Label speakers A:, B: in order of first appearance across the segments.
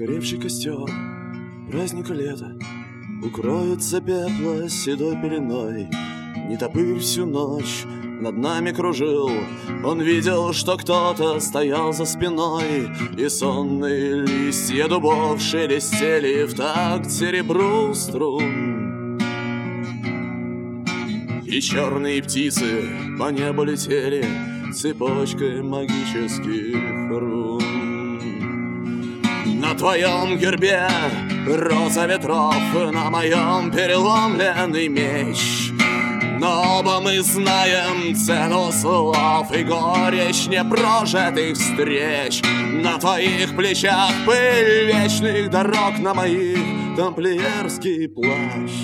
A: Сгоревший костер праздника лета укроется пепла седой пеленой. Нетопырь всю ночь над нами кружил. Он видел, что кто-то стоял за спиной, и сонные листья дубов шелестели в такт серебру струн. И черные птицы по небу летели цепочкой магических рун. На твоем гербе роза ветров, на моем переломленный меч. Но оба мы знаем цену слов и горечь непрожитых встреч. На твоих плечах пыль вечных дорог, на моих тамплиерский плащ.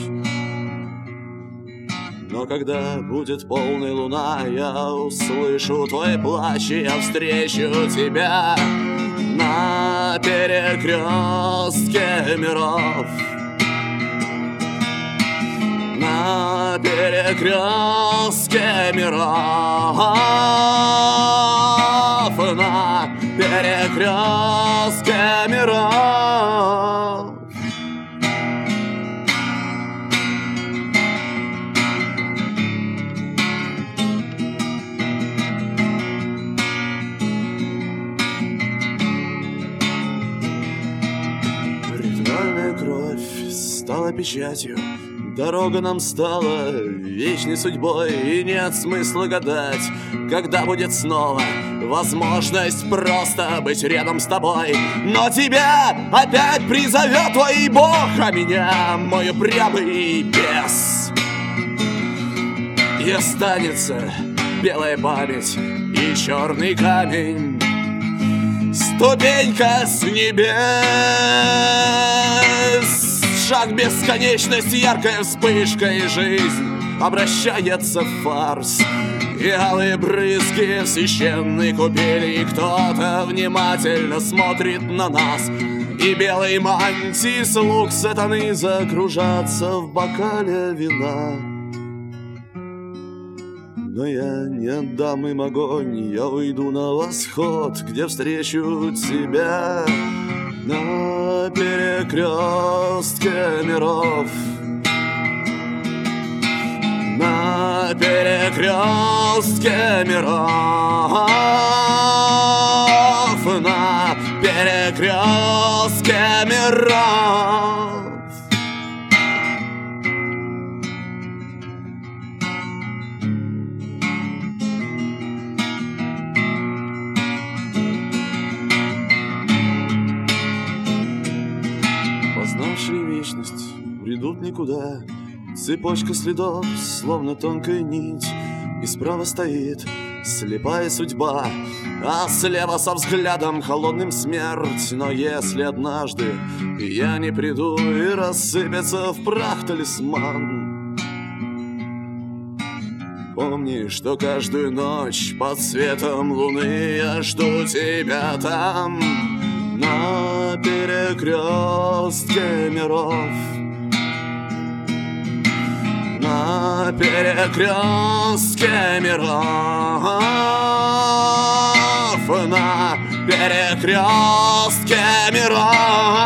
A: Но когда будет полная луна, я услышу твой плач, и я встречу тебя на перекрестке миров. На перекрестке миров. На перекрестке миров. Ритуальная кровь стала печатью, дорога нам стала вечной судьбой, и нет смысла гадать, когда будет снова возможность просто быть рядом с тобой. Но тебя опять призовет твой Бог, а меня мой упрямый бес. И останется белая память и черный камень, ступенька с небес. Шаг бесконечности, яркая вспышка, и жизнь обращается в фарс. И алые брызги в священной купели, и кто-то внимательно смотрит на нас. И белые мантии слуг сатаны закружатся в бокале вина. Но я не отдам им огонь, я уйду на восход, где встречу тебя на перекрестке миров. На перекрестке миров. На перекрестке миров. Познавшие вечность бредут никуда, цепочка следов, словно тонкая нить. И справа стоит слепая судьба, а слева со взглядом холодным смерть. Но если однажды я не приду, и рассыпется в прах талисман, помни, что каждую ночь под светом луны я жду тебя там, на перекрестке миров. На перекрестке миров. На перекрестке миров.